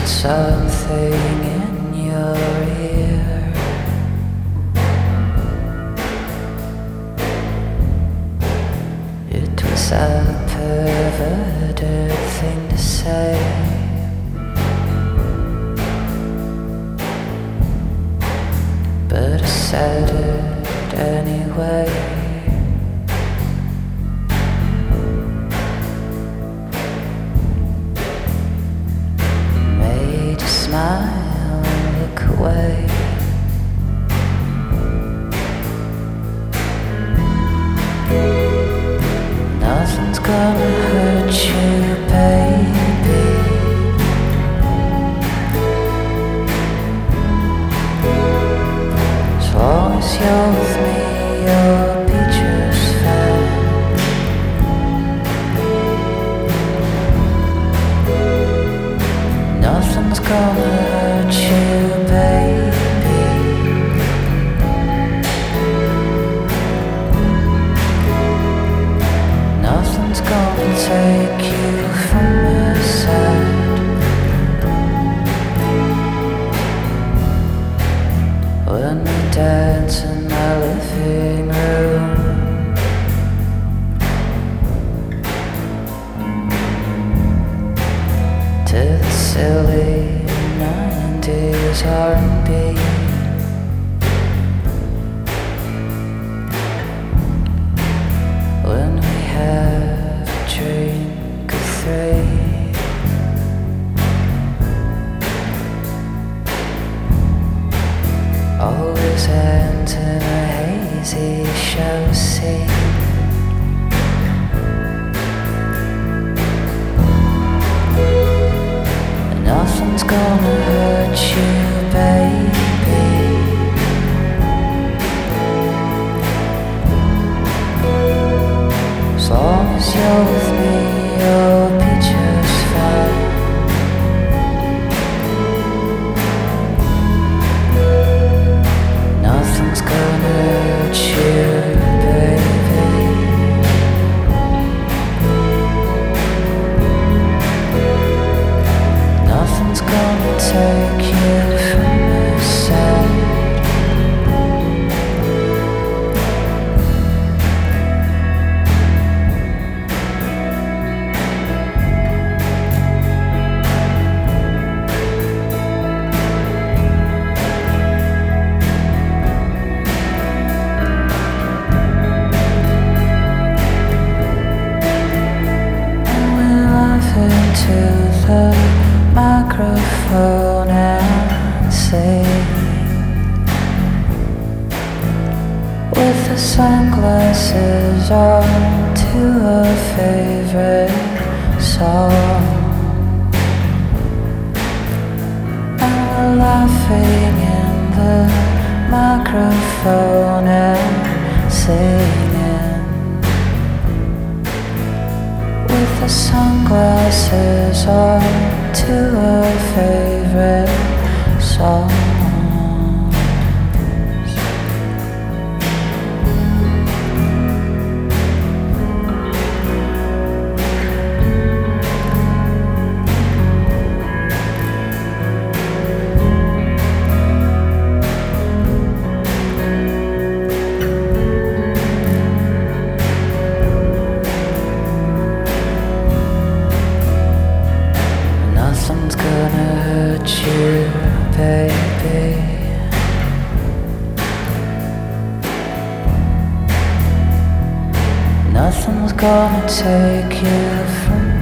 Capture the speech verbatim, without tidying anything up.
something in your ear. It was a perverted thing to say, but I said it anyway. Made you smile and look away. Nothing's gonna hurt you, baby. As long as you're with me, you'll be just fine. Nothing's gonna hurt you, baby. Nothing's gonna take you from my side. When we dance in my living room, to the silly nineties R and B. When we have a drink or three, always ends in a hazy show scene. Nothing's gonna hurt you, baby. As long as you're with me, you'll be just fine. Nothing's gonna hurt you, baby. Nothing's gonna take you from my side. Into the microphone and sing with the sunglasses on to a favorite song, and we're laughing in the microphone and singing with the sunglasses on to a favorite song. Nothing's gonna hurt you, baby. Nothing's gonna take you from